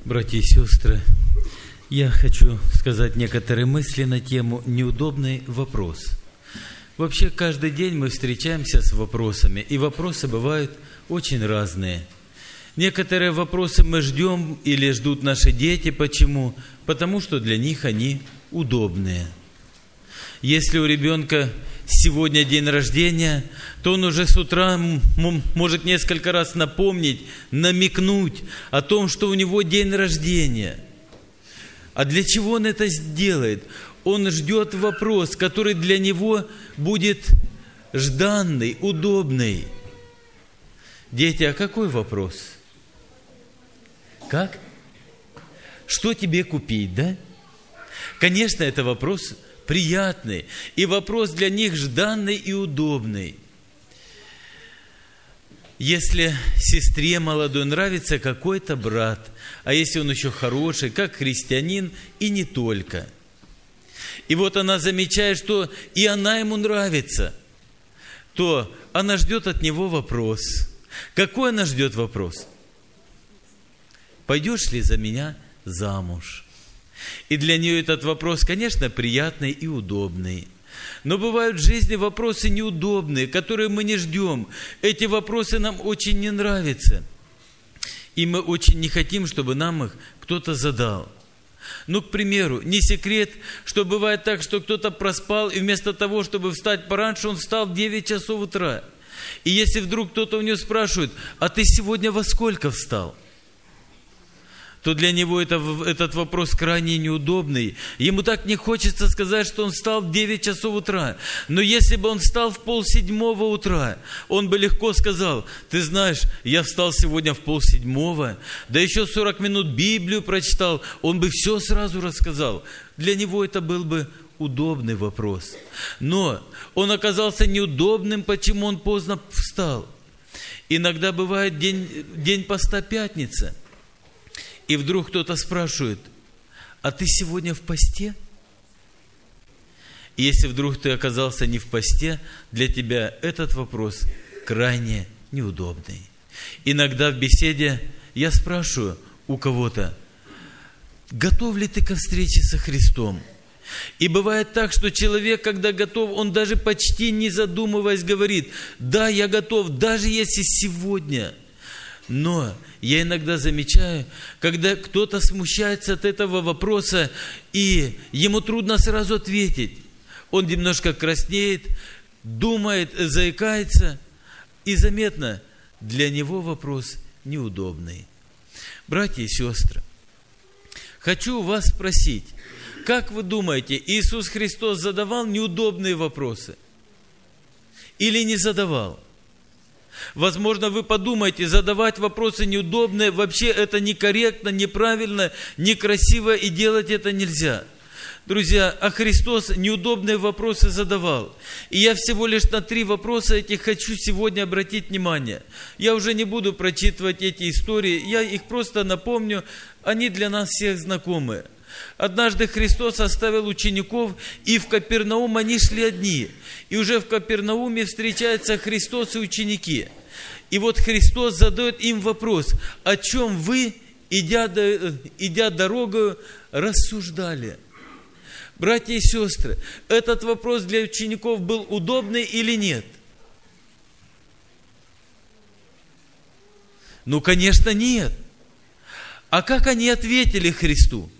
Братья и сестры, я хочу сказать некоторые мысли на тему «Неудобный вопрос». Вообще, каждый день мы встречаемся с вопросами, и вопросы бывают очень разные. Некоторые вопросы мы ждем или ждут наши дети. Почему? Потому что для них они удобные. Если у ребенка сегодня день рождения, то он уже с утра может несколько раз напомнить, намекнуть о том, что у него день рождения. А для чего он это сделает? Он ждет вопрос, который для него будет жданный, удобный. Дети, а какой вопрос? Как? Что тебе купить, да? Конечно, это вопрос приятный, и вопрос для них жданный и удобный. Если сестре молодой нравится какой-то брат, а если он еще хороший, как христианин, и не только. И вот она замечает, что и она ему нравится, то она ждет от него вопрос. Какой она ждет вопрос? Пойдешь ли за меня замуж? И для нее этот вопрос, конечно, приятный и удобный. Но бывают в жизни вопросы неудобные, которые мы не ждем. Эти вопросы нам очень не нравятся. И мы очень не хотим, чтобы нам их кто-то задал. Ну, к примеру, не секрет, что бывает так, что кто-то проспал, и вместо того, чтобы встать пораньше, он встал в 9 часов утра. И если вдруг кто-то у него спрашивает, а ты сегодня во сколько встал? То для него этот вопрос крайне неудобный. Ему так не хочется сказать, что он встал в 9 часов утра. Но если бы он встал в 6:30 утра, он бы легко сказал, ты знаешь, я встал сегодня в 6:30, да еще 40 минут Библию прочитал, он бы все сразу рассказал. Для него это был бы удобный вопрос. Но он оказался неудобным, почему он поздно встал. Иногда бывает день поста пятница. И вдруг кто-то спрашивает, а ты сегодня в посте? И если вдруг ты оказался не в посте, для тебя этот вопрос крайне неудобный. Иногда в беседе я спрашиваю у кого-то, готов ли ты ко встрече со Христом? И бывает так, что человек, когда готов, он даже почти не задумываясь говорит, да, я готов, даже если сегодня. Но я иногда замечаю, когда кто-то смущается от этого вопроса, и ему трудно сразу ответить. Он немножко краснеет, думает, заикается, и заметно, для него вопрос неудобный. Братья и сестры, хочу у вас спросить, как вы думаете, Иисус Христос задавал неудобные вопросы или не задавал? Возможно, вы подумаете, задавать вопросы неудобные, вообще это некорректно, неправильно, некрасиво, и делать это нельзя. Друзья, а Христос неудобные вопросы задавал. И я всего лишь на 3 вопроса этих хочу сегодня обратить внимание. Я уже не буду прочитывать эти истории, я их просто напомню, они для нас всех знакомые. Однажды Христос оставил учеников, и в Капернаум они шли одни. И уже в Капернауме встречаются Христос и ученики. И вот Христос задает им вопрос, о чем вы, идя дорогою, рассуждали. Братья и сестры, этот вопрос для учеников был удобный или нет? Ну, конечно, нет. А как они ответили Христу?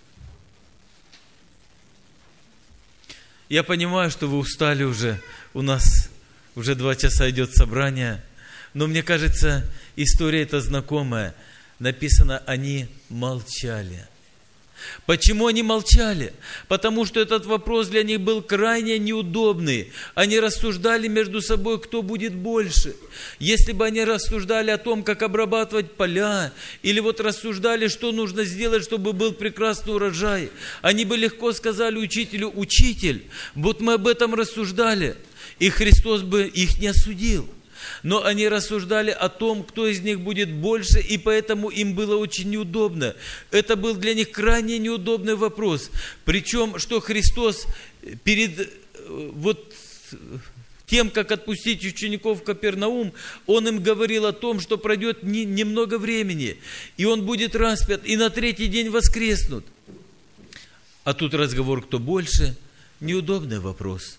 Я понимаю, что вы устали уже, у нас уже 2 часа идет собрание, но мне кажется, история эта знакомая. Написано, они молчали. Почему они молчали? Потому что этот вопрос для них был крайне неудобный. Они рассуждали между собой, кто будет больше. Если бы они рассуждали о том, как обрабатывать поля, или вот рассуждали, что нужно сделать, чтобы был прекрасный урожай, они бы легко сказали учителю, учитель, вот мы об этом рассуждали, и Христос бы их не осудил. Но они рассуждали о том, кто из них будет больше, и поэтому им было очень неудобно. Это был для них крайне неудобный вопрос. Причем, что Христос тем, как отпустить учеников в Капернаум, Он им говорил о том, что пройдет немного времени, и Он будет распят, и на третий день воскреснут. А тут разговор, кто больше, неудобный вопрос.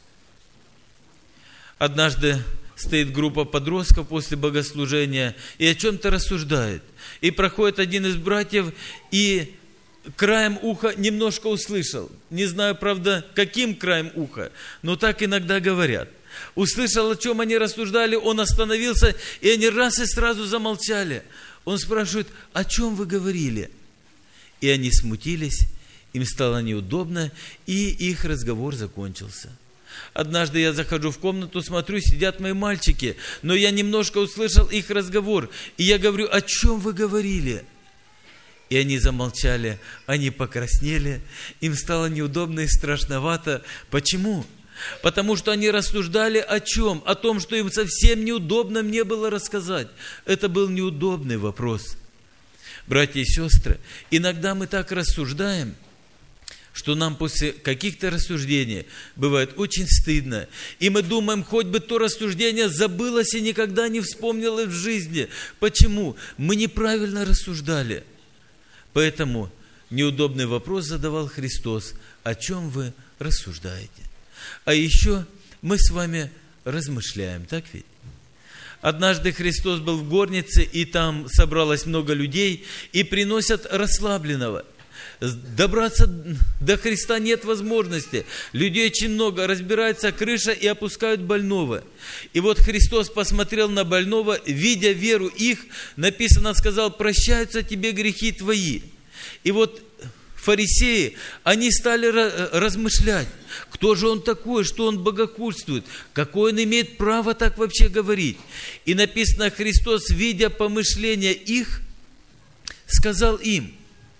Однажды стоит группа подростков после богослужения и о чем-то рассуждает. И проходит один из братьев и краем уха немножко услышал. Не знаю, правда, каким краем уха, но так иногда говорят. Услышал, о чем они рассуждали, он остановился, и они раз и сразу замолчали. Он спрашивает: о чем вы говорили? И они смутились, им стало неудобно, и их разговор закончился. Однажды я захожу в комнату, смотрю, сидят мои мальчики, но я немножко услышал их разговор, и я говорю: о чем вы говорили? И они замолчали, они покраснели, им стало неудобно и страшновато. Почему? Потому что они рассуждали о чем? О том, что им совсем неудобно мне было рассказать. Это был неудобный вопрос. Братья и сестры, иногда мы так рассуждаем, что нам после каких-то рассуждений бывает очень стыдно. И мы думаем, хоть бы то рассуждение забылось и никогда не вспомнилось в жизни. Почему? Мы неправильно рассуждали. Поэтому неудобный вопрос задавал Христос: о чем вы рассуждаете? А еще мы с вами размышляем, так ведь? Однажды Христос был в горнице, и там собралось много людей, и приносят расслабленного. Добраться до Христа нет возможности. Людей очень много, разбирается крыша и опускают больного. И вот Христос посмотрел на больного, видя веру их, написано, сказал: прощаются тебе грехи твои. И вот фарисеи, они стали размышлять, кто же он такой, что он богохульствует, какое он имеет право так вообще говорить. И написано, Христос, видя помышления их, сказал им: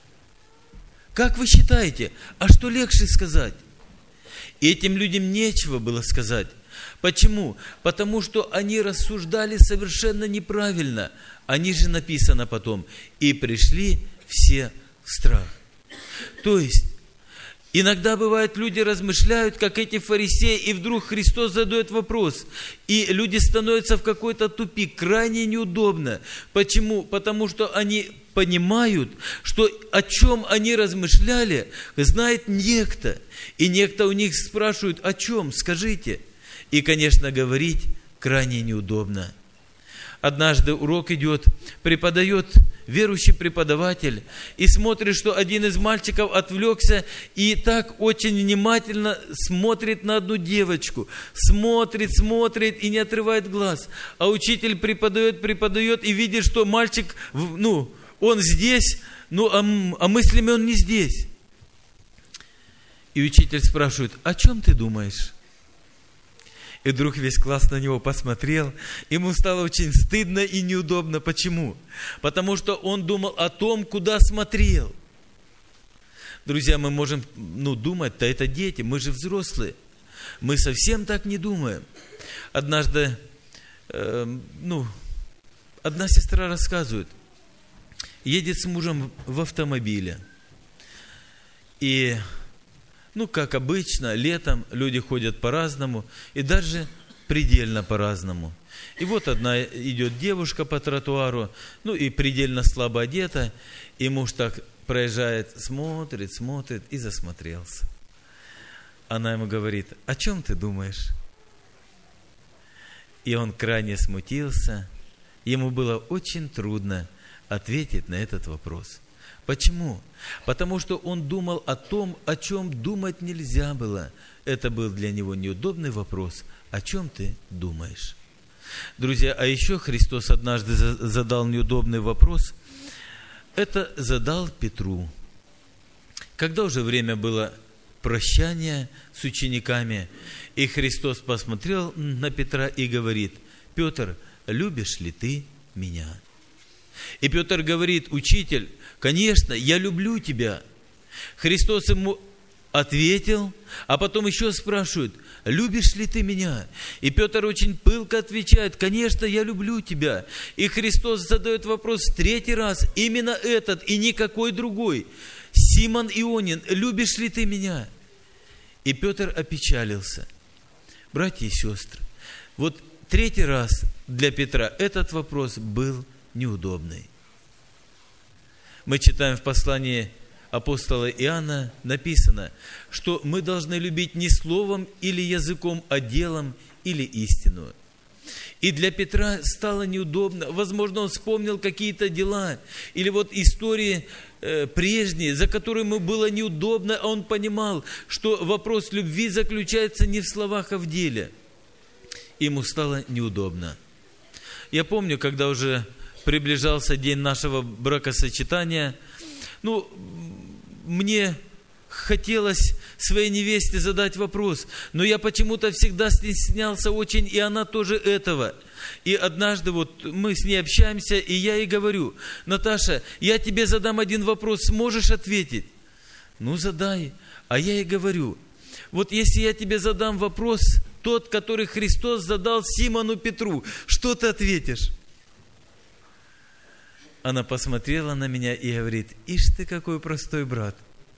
как вы считаете, а что легче сказать? И этим людям нечего было сказать. Почему? Потому что они рассуждали совершенно неправильно. Они же, написано потом, и пришли все в страх. То есть, иногда бывает, люди размышляют, как эти фарисеи, и вдруг Христос задает вопрос, и люди становятся в какой-то тупик, крайне неудобно. Почему? Потому что они понимают, что о чем они размышляли, знает некто. И некто у них спрашивает: о чем? Скажите. И, конечно, говорить крайне неудобно. Однажды урок идет, преподает верующий преподаватель, и смотрит, что один из мальчиков отвлекся и так очень внимательно смотрит на одну девочку. Смотрит и не отрывает глаз. А учитель преподает и видит, что мальчик, он здесь, а мыслями он не здесь. И учитель спрашивает: о чем ты думаешь? И вдруг весь класс на него посмотрел. Ему стало очень стыдно и неудобно. Почему? Потому что он думал о том, куда смотрел. Друзья, мы можем думать-то это дети, мы же взрослые. Мы совсем так не думаем. Однажды, одна сестра рассказывает, едет с мужем в автомобиле. И как обычно, летом люди ходят по-разному, и даже предельно по-разному. И вот одна идет девушка по тротуару, и предельно слабо одета, и муж так проезжает, смотрит и засмотрелся. Она ему говорит: о чем ты думаешь? И он крайне смутился, ему было очень трудно ответить на этот вопрос. Почему? Потому что он думал о том, о чем думать нельзя было. Это был для него неудобный вопрос. О чем ты думаешь? Друзья, а еще Христос однажды задал неудобный вопрос. Это задал Петру. Когда уже время было прощания с учениками, и Христос посмотрел на Петра и говорит: Петр, любишь ли ты меня? И Петр говорит: учитель, конечно, я люблю тебя. Христос ему ответил, а потом еще спрашивает: любишь ли ты меня? И Петр очень пылко отвечает: конечно, я люблю тебя. И Христос задает вопрос в третий раз, именно этот и никакой другой: Симон Ионин, любишь ли ты меня? И Петр опечалился. Братья и сестры, Вот третий раз для Петра этот вопрос был неудобный. Мы читаем в послании апостола Иоанна, написано, что мы должны любить не словом или языком, а делом или истину. И для Петра стало неудобно. Возможно, он вспомнил какие-то дела или вот истории прежние, за которые ему было неудобно, а он понимал, что вопрос любви заключается не в словах, а в деле. Ему стало неудобно. Я помню, когда уже приближался день нашего бракосочетания, мне хотелось своей невесте задать вопрос, но я почему-то всегда стеснялся очень, и она тоже этого. И однажды вот мы с ней общаемся, и я ей говорю: Наташа, я тебе задам один вопрос, сможешь ответить? Задай. А я ей говорю: вот если я тебе задам вопрос, тот, который Христос задал Симону Петру, что ты ответишь? Она посмотрела на меня и говорит: ишь ты, какой простой брат.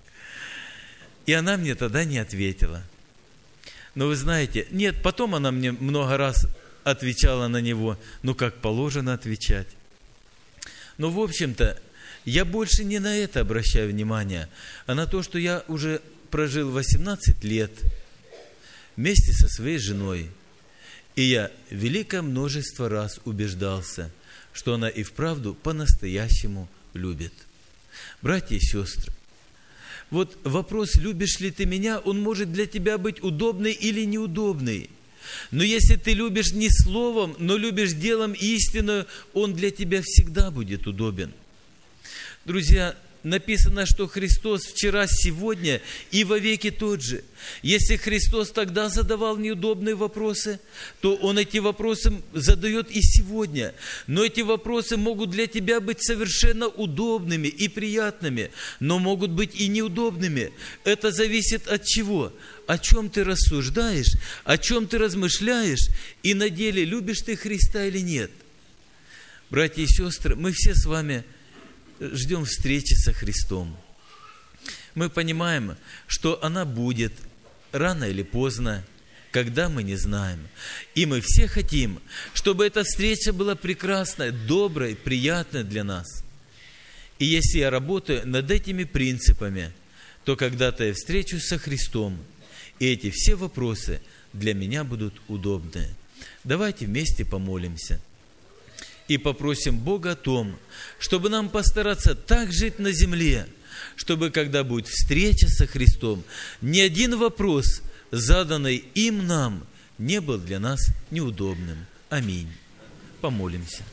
И она мне тогда не ответила. Но вы знаете, нет, потом она мне много раз отвечала на него, как положено отвечать. Но, в общем-то, я больше не на это обращаю внимание, а на то, что я уже прожил 18 лет вместе со своей женой. И я великое множество раз убеждался, что она и вправду по-настоящему любит. Братья и сестры, вот вопрос, любишь ли ты меня, он может для тебя быть удобный или неудобный. Но если ты любишь не словом, но любишь делом истину, он для тебя всегда будет удобен. Друзья, написано, что Христос вчера, сегодня и вовеки тот же. Если Христос тогда задавал неудобные вопросы, то Он эти вопросы задает и сегодня. Но эти вопросы могут для тебя быть совершенно удобными и приятными, но могут быть и неудобными. Это зависит от чего? О чем ты рассуждаешь, о чем ты размышляешь, и на деле любишь ты Христа или нет. Братья и сестры, мы все с вами ждем встречи со Христом. Мы понимаем, что она будет рано или поздно, когда мы не знаем. И мы все хотим, чтобы эта встреча была прекрасной, доброй, приятной для нас. И если я работаю над этими принципами, то когда-то я встречусь со Христом, и эти все вопросы для меня будут удобны. Давайте вместе помолимся и попросим Бога о том, чтобы нам постараться так жить на земле, чтобы, когда будет встреча со Христом, ни один вопрос, заданный им нам, не был для нас неудобным. Аминь. Помолимся.